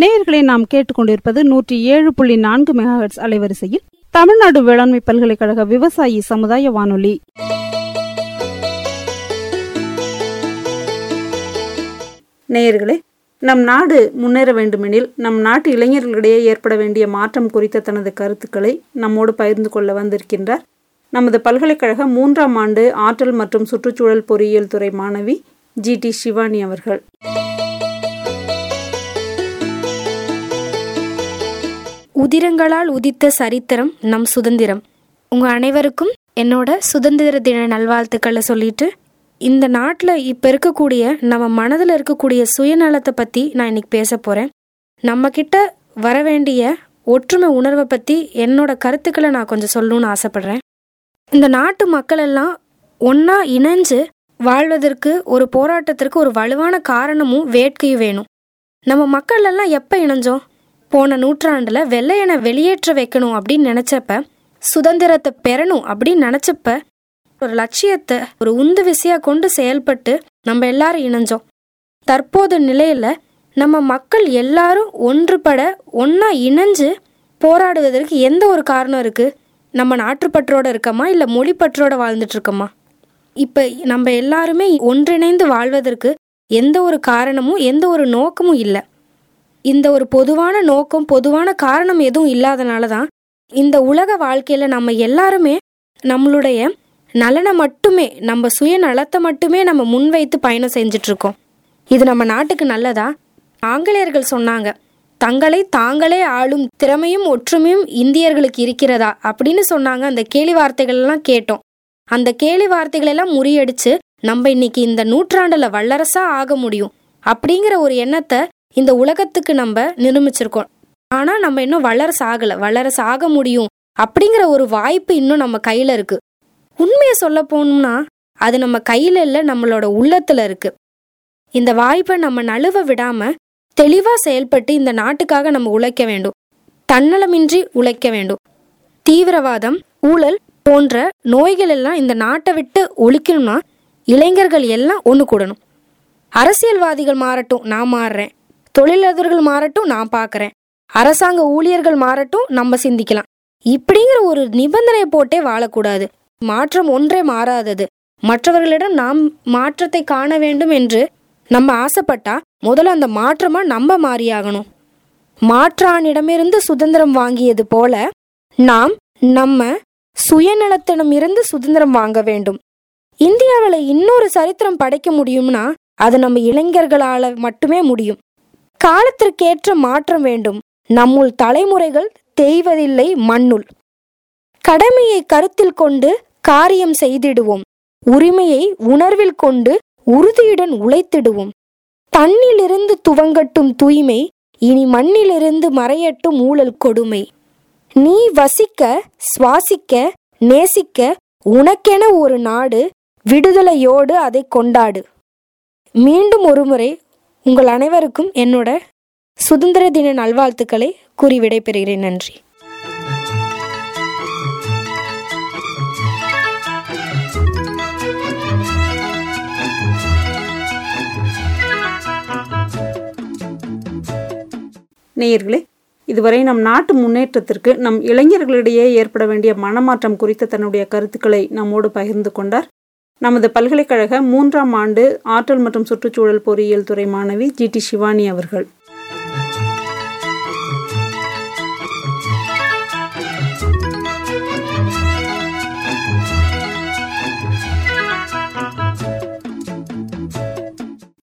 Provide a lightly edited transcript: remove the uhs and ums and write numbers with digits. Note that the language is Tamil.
நேயர்களை நாம் கேட்டுக்கொண்டிருப்பது 107.4 மெகாஹெர்ட்ஸ் அலைவரிசையில் தமிழ்நாடு வேளாண்மை பல்கலைக்கழக விவசாயி சமுதாய வானொலி. நேயர்களே, நம் நாடு முன்னேற வேண்டுமெனில் நம் நாட்டு இளைஞர்களிடையே ஏற்பட வேண்டிய மாற்றம் குறித்த தனது கருத்துக்களை நம்மோடு பகிர்ந்து கொள்ள வந்திருக்கின்றார் நமது பல்கலைக்கழக 3ஆம் ஆண்டு ஆற்றல் மற்றும் சுற்றுச்சூழல் பொறியியல் துறை மாணவி ஜி.டி. சிவானி அவர்கள். உதிரங்களால் உதித்த சரித்திரம் நம் சுதந்திரம். உங்க அனைவருக்கும் என்னோட சுதந்திர தின நல்வாழ்த்துக்களை சொல்லிட்டு, இந்த நாட்டில் இப்போ இருக்கக்கூடிய நம்ம மனதில் இருக்கக்கூடிய சுயநலத்தை பற்றி நான் இன்னைக்கு பேச போகிறேன். நம்ம கிட்ட வர வேண்டிய ஒற்றுமை உணர்வை பற்றி என்னோட கருத்துக்களை நான் கொஞ்சம் சொல்லணும்னு ஆசைப்படுறேன். இந்த நாட்டு மக்கள் எல்லாம் ஒன்றா இணைஞ்சு வாழ்வதற்கு ஒரு போராட்டத்திற்கு ஒரு வலுவான காரணமும் வேட்கையும் வேணும். நம்ம மக்கள் எல்லாம் எப்போ இணைஞ்சோம்? போன நூற்றாண்டில் வெள்ளையனை வெளியேற்ற வைக்கணும் அப்படின்னு நினச்சப்ப, சுதந்திரத்தை பெறணும் அப்படின்னு நினச்சப்ப, ஒரு லட்சியத்தை ஒரு உந்து விசையாக கொண்டு செயல்பட்டு நம்ம எல்லாரும் இணைஞ்சோம். தற்போது நிலையில் நம்ம மக்கள் எல்லாரும் ஒன்றுபட ஒன்றா இணைஞ்சு போராடுவதற்கு எந்த ஒரு காரணம் இருக்குது? நம்ம நாட்டுப்பற்றோடு இருக்கோமா, இல்லை மொழிப்பற்றோடு வாழ்ந்துட்டு இருக்கோமா? இப்போ நம்ம எல்லாருமே ஒன்றிணைந்து வாழ்வதற்கு எந்த ஒரு காரணமும் எந்த ஒரு நோக்கமும் இல்லை. இந்த ஒரு பொதுவான நோக்கம் பொதுவான காரணம் எதுவும் இல்லாதனால தான் இந்த உலக வாழ்க்கையில் நம்ம எல்லாருமே நம்மளுடைய நலனை மட்டுமே, நம்ம சுயநலத்தை மட்டுமே நம்ம முன்வைத்து பயணம் செஞ்சிட்ருக்கோம். இது நம்ம நாட்டுக்கு நல்லதா? ஆங்கிலேயர்கள் சொன்னாங்க, தங்களை தாங்களே ஆளும் திறமையும் ஒற்றுமையும் இந்தியர்களுக்கு இருக்கிறதா அப்படின்னு சொன்னாங்க. அந்த கேலி வார்த்தைகள்லாம் கேட்டோம். அந்த கேலி வார்த்தைகளெல்லாம் முறியடிச்சு நம்ம இன்னைக்கு இந்த நூற்றாண்டில் வல்லரசாக ஆக முடியும் அப்படிங்கிற ஒரு எண்ணத்தை இந்த உலகத்துக்கு நம்ம நிரூபிச்சிருக்கோம். ஆனால் நம்ம இன்னும் வல்லரசு ஆகலை. வல்லரசு ஆக முடியும் அப்படிங்கிற ஒரு வாய்ப்பு இன்னும் நம்ம கையில் இருக்குது. உண்மையை சொல்ல போனோம்னா அது நம்ம கையில் இல்லை, நம்மளோட உள்ளத்தில் இருக்குது. இந்த வாய்ப்பை நம்ம நழுவ விடாமல் தெளிவாக செயல்பட்டு இந்த நாட்டுக்காக நம்ம உழைக்க வேண்டும். தன்னலமின்றி உழைக்க வேண்டும். தீவிரவாதம், ஊழல் போன்ற நோய்கள் எல்லாம் இந்த நாட்டை விட்டு ஒழிக்கணும்னா இளைஞர்கள் எல்லாம் ஒன்று கூடணும். அரசியல்வாதிகள் மாறட்டும், நான் மாறுறேன். தொழிலதிபர்கள் மாறட்டும், நான் பார்க்குறேன். அரசாங்க ஊழியர்கள் மாறட்டும், நம்ம சிந்திக்கலாம். இப்படிங்கிற ஒரு நிபந்தனை போட்டே வாழக்கூடாது. மாற்றம் ஒன்றே மாறாதது. மற்றவர்களிடம் நாம் மாற்றத்தை காண வேண்டும் என்று நம்ம ஆசைப்பட்டா முதல்ல அந்த மாற்றமாக நம்ம மாறியாகணும். மாற்றானிடமிருந்து சுதந்திரம் வாங்கியது போல நாம் நம்ம சுயநலத்திடமிருந்து சுதந்திரம் வாங்க வேண்டும். இந்தியாவில் இன்னொரு சரித்திரம் படைக்க முடியும்னா அது நம்ம இளைஞர்களால் மட்டுமே முடியும். காலத்திற்கேற்ற மாற்றம் வேண்டும். நம்முள் தலைமுறைகள் தேய்வதில்லை மண்ணுள். கடமையை கருத்தில் கொண்டு காரியம் செய்திடுவோம். உரிமையை உணர்வில் கொண்டு உறுதியுடன் உழைத்திடுவோம். தன்னிலிருந்து துவங்கட்டும் தூய்மை, இனி மண்ணிலிருந்து மறையட்டும் ஊழல் கொடுமை. நீ வசிக்க, சுவாசிக்க, நேசிக்க உனக்கென ஒரு நாடு, விடுதலையோடு அதை கொண்டாடு. மீண்டும் ஒருமுறை உங்கள் அனைவருக்கும் என்னோட சுதந்திர தின நல்வாழ்த்துக்களை கூறி விடைபெறுகிறேன். நன்றி. நேயர்களே, இதுவரை நம் நாட்டு முன்னேற்றத்திற்கு நம் இளைஞர்களிடையே ஏற்பட வேண்டிய மனமாற்றம் குறித்த தன்னுடைய கருத்துக்களை நம்மோடு பகிர்ந்து கொண்டார் நமது பல்கலைக்கழக 3ஆம் ஆண்டு ஆற்றல் மற்றும் சுற்றுச்சூழல் பொறியியல் துறை மாணவி ஜி.டி. சிவானி அவர்கள்.